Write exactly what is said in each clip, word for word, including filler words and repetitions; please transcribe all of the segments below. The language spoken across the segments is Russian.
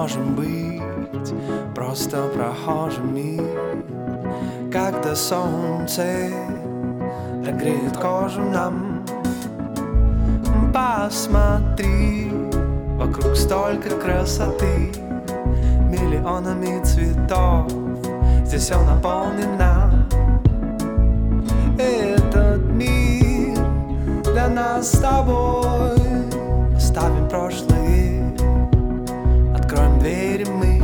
можем быть просто прохожими, когда солнце греет кожу нам. Посмотри, вокруг столько красоты, миллионами цветов, здесь все наполнено. Этот мир для нас с тобой. Оставим прошлое, откроем двери мы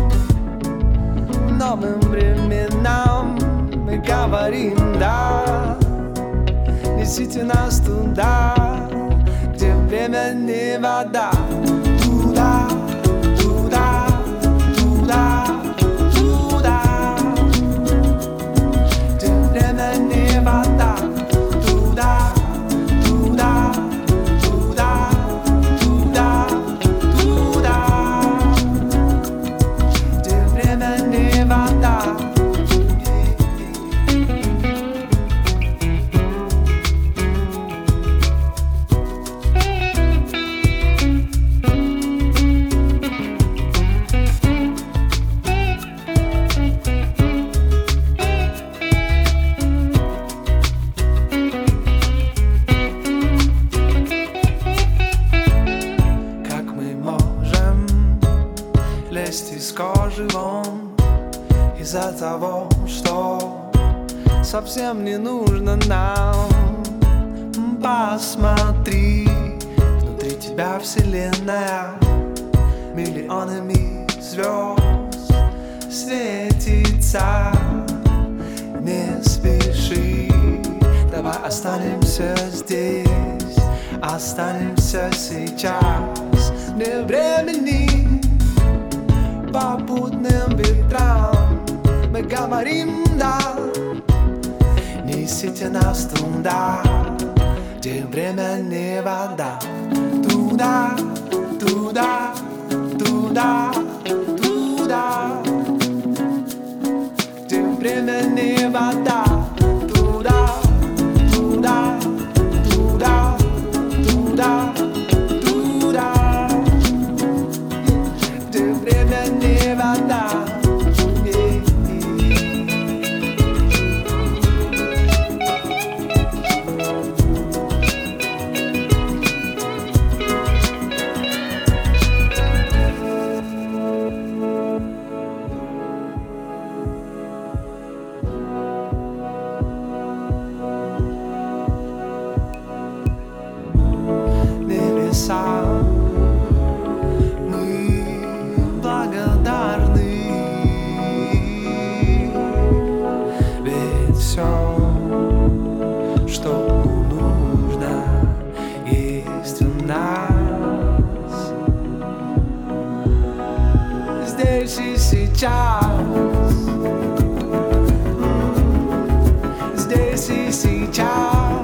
новым временам. Мы говорим да, несите нас туда, где время не вода. Туда, туда, туда, туда, где время не вода. Туда, туда, туда, туда, туда, где время не вода. Лезть из кожи вон из-за того, что совсем не нужно нам. Посмотри, внутри тебя вселенная миллионами звезд светится. Не спеши, давай останемся здесь, останемся сейчас, не времени попутным ветрам. Мы говорим да, несите нас туда, где время не вода. Туда, туда, туда, туда, где время не вода. Туда, туда, туда, туда, туда, где время не вода. Мы благодарны, ведь все, что нужно, есть у нас здесь и сейчас, здесь и сейчас.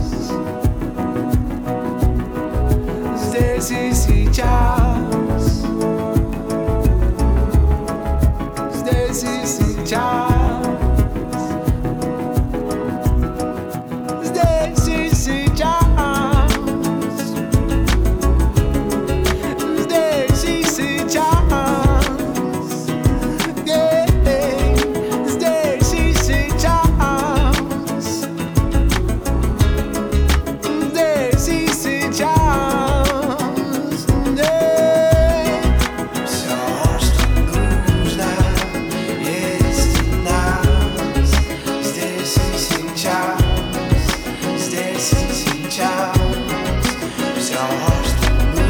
Здесь и сейчас, здесь и сейчас, здесь и сейчас, здесь и сейчас, здесь и сейчас, здесь и сейчас.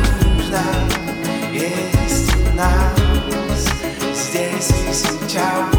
Здесь и сейчас.